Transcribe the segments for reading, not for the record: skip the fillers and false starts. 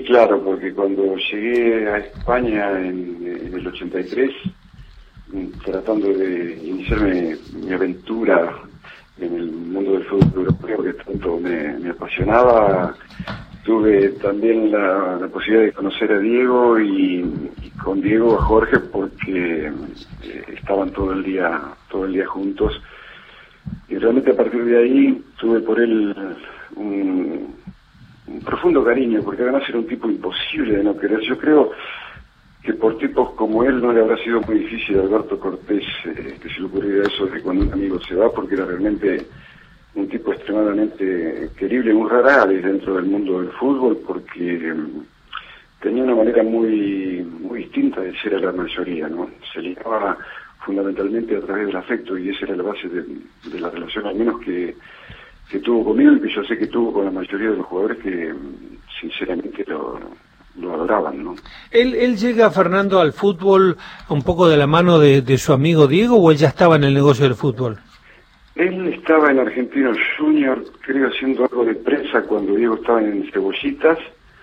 claro, porque cuando llegué a España en el 83, tratando de iniciarme mi aventura en el mundo del fútbol europeo que tanto me apasionaba, tuve también la posibilidad de conocer a Diego y con Diego a Jorge porque estaban todo el día juntos, y realmente a partir de ahí tuve por él un profundo cariño, porque además era un tipo imposible de no querer. Yo creo que por tipos como él no le habrá sido muy difícil a Alberto Cortés que se le ocurriera eso de cuando un amigo se va, porque era realmente un tipo extremadamente querible, un rara avis dentro del mundo del fútbol, porque tenía una manera muy distinta de ser a la mayoría, ¿no? Se ligaba fundamentalmente a través del afecto, y esa era la base de la relación, al menos que tuvo conmigo, y que yo sé que tuvo con la mayoría de los jugadores que sinceramente lo adoraban, ¿no? ¿Él llega, Fernando, al fútbol un poco de la mano de su amigo Diego, o él ya estaba en el negocio del fútbol? Él estaba en Argentinos Junior, creo, haciendo algo de prensa cuando Diego estaba en Cebollitas,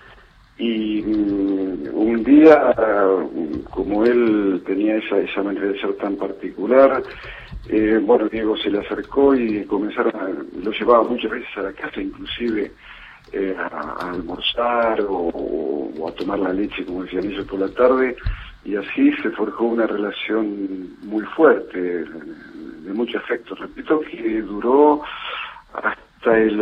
y un día, como él tenía esa manera de ser tan particular, bueno, Diego se le acercó y lo llevaba muchas veces a la casa, inclusive a almorzar o a tomar la leche, como decían ellos, por la tarde, y así se forjó una relación muy fuerte, de mucho afecto. Repito que duró hasta el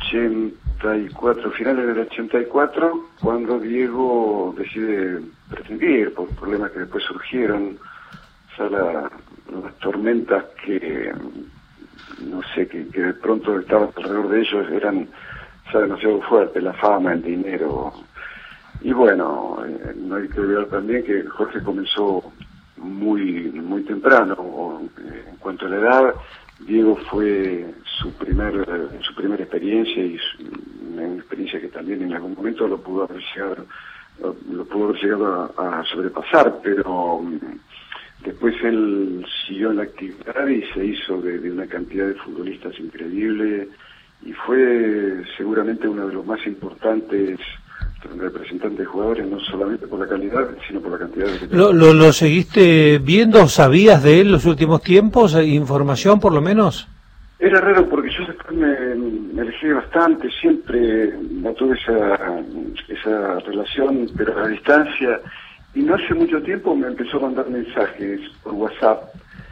84, finales del 84, cuando Diego decide prescindir por problemas que después surgieron, o sea, las tormentas que, no sé, que de pronto estaban alrededor de ellos eran demasiado fuertes, la fama, el dinero. Y bueno, no hay que olvidar también que Jorge comenzó muy temprano. En cuanto a la edad, Diego fue su primera experiencia, y una experiencia que también en algún momento lo pudo haber llegado a sobrepasar, pero después él siguió en la actividad y se hizo de una cantidad de futbolistas increíble, y fue seguramente uno de los más importantes representantes de jugadores, no solamente por la calidad, sino por la cantidad de... ¿Lo seguiste viendo? ¿Sabías de él los últimos tiempos? ¿Información por lo menos? Era raro porque yo después me alejé bastante, siempre no tuve esa relación, pero a la distancia, y no hace mucho tiempo me empezó a mandar mensajes por WhatsApp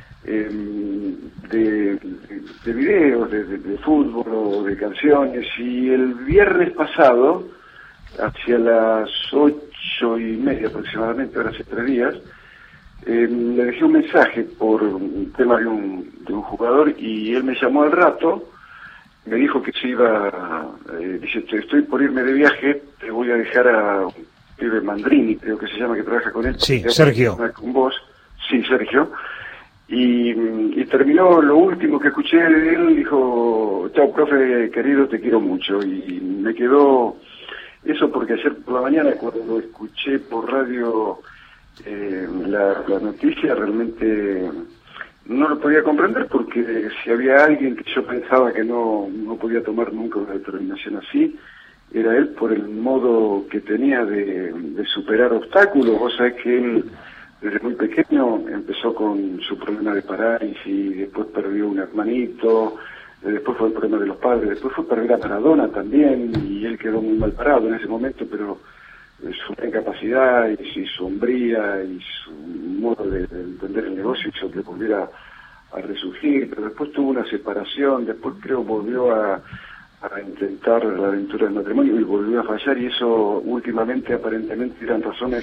de videos de fútbol o de canciones, y el viernes pasado, hacia las 8:30 aproximadamente, ahora hace 3 días, le dejé un mensaje por un tema de un jugador, y él me llamó al rato, me dijo que se iba, dice, estoy por irme de viaje, te voy a dejar a un pibe Mandrini, creo que se llama, que trabaja con él. Sí, Sergio. Con vos. Sí, Sergio. Y terminó, lo último que escuché de él, dijo, chao, profe querido, te quiero mucho, y me quedó eso, porque ayer por la mañana, cuando escuché por radio la noticia, realmente no lo podía comprender, porque si había alguien que yo pensaba que no podía tomar nunca una determinación así, era él, por el modo que tenía de superar obstáculos. Vos sabés que él desde muy pequeño empezó con su problema de parálisis, y después perdió un hermanito, después fue el problema de los padres, después fue perder a Maradona también, y él quedó muy mal parado en ese momento, pero su gran capacidad y su hombría y su modo de entender el negocio hizo que volviera a resurgir. Pero después tuvo una separación, después creo volvió a intentar la aventura del matrimonio y volvió a fallar, y eso últimamente aparentemente eran razones,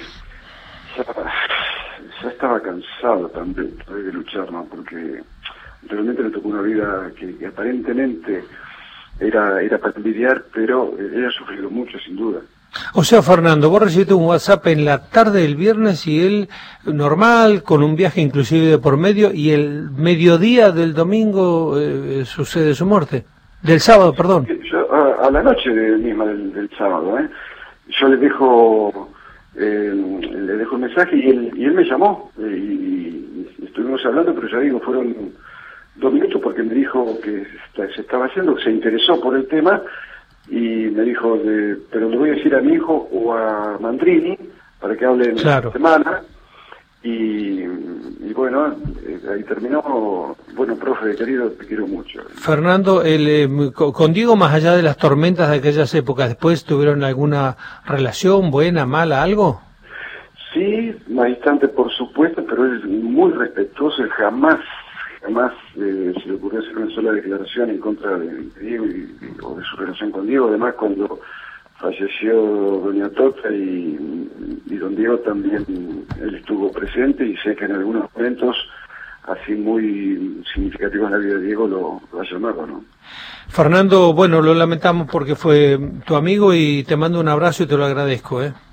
ya estaba cansado también de luchar, ¿no? Porque realmente le tocó una vida que aparentemente era para envidiar, pero él ha sufrido mucho, sin duda. O sea, Fernando, vos recibiste un WhatsApp en la tarde del viernes, y él normal, con un viaje inclusive de por medio, y el mediodía del domingo sucede su muerte. Del sábado, perdón. Yo, a la noche misma del sábado, yo le dejo un mensaje, y él me llamó, y estuvimos hablando, pero ya digo, fueron 2 minutos, porque me dijo que se estaba haciendo, se interesó por el tema, y me dijo, pero le voy a decir a mi hijo o a Mandrini para que hablen Claro. esta semana. Y bueno, ahí terminó. Bueno, profe querido, te quiero mucho. Fernando, con Diego, más allá de las tormentas de aquellas épocas, ¿después tuvieron alguna relación buena, mala, algo? Sí, más distante por supuesto, pero él es muy respetuoso, él jamás se le ocurrió hacer una sola declaración en contra de Diego o de su relación con Diego. Además, cuando falleció doña Tota y don Diego también, él estuvo presente, y sé que en algunos momentos así muy significativos en la vida de Diego lo ha llamado, ¿no? Fernando, bueno, lo lamentamos porque fue tu amigo y te mando un abrazo y te lo agradezco, ¿eh?